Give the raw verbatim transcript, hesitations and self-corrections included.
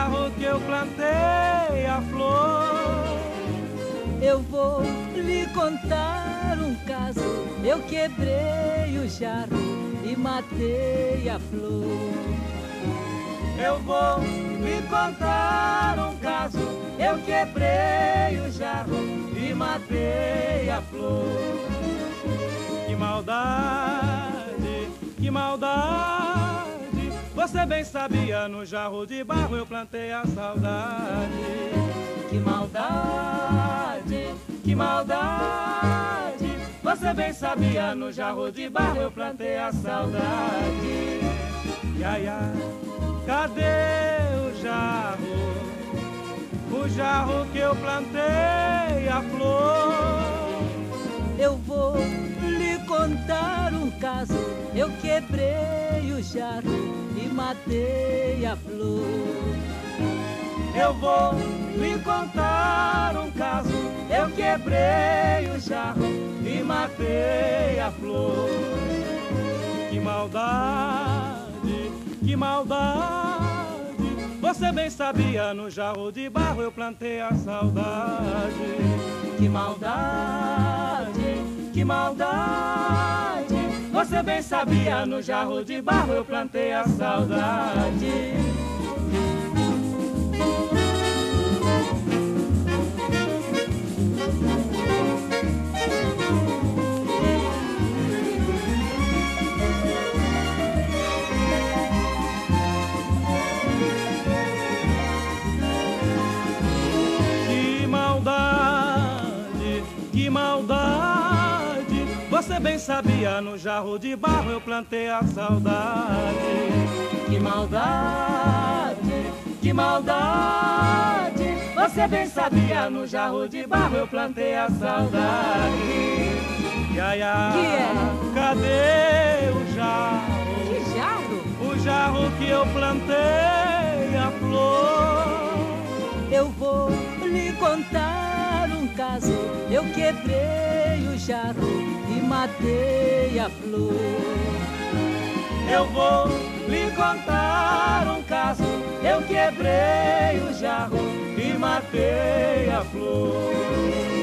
jarro que eu plantei a flor. Eu vou lhe contar um caso. Eu quebrei o jarro e matei a flor. Eu vou lhe contar um caso. Eu quebrei o jarro e matei a flor. Que maldade, que maldade. Você bem sabia, no jarro de barro eu plantei a saudade. Que maldade, Que maldade. Você bem sabia, no jarro de barro eu plantei a saudade. Ai, ai, cadê o jarro? O jarro que eu plantei a flor. eu vou lhe contar um caso. Eu quebrei o jarro e matei a flor. Eu vou lhe contar um caso. Eu quebrei o jarro e matei a flor. Que maldade, que maldade. Você bem sabia, no jarro de barro eu plantei a saudade. Que maldade, Que maldade. Você bem sabia, no jarro de barro eu plantei a saudade. Que maldade, você bem sabia, no jarro de barro eu plantei a saudade. que maldade, Que maldade, você bem sabia, no jarro de barro eu plantei a saudade. Ai, ai, Que é? cadê o jarro? que jarro? O jarro que eu plantei a flor. Eu vou lhe contar um caso. Eu quebrei o jarro e matei a flor. Eu vou lhe contar um caso. Eu quebrei o jarro e matei a flor.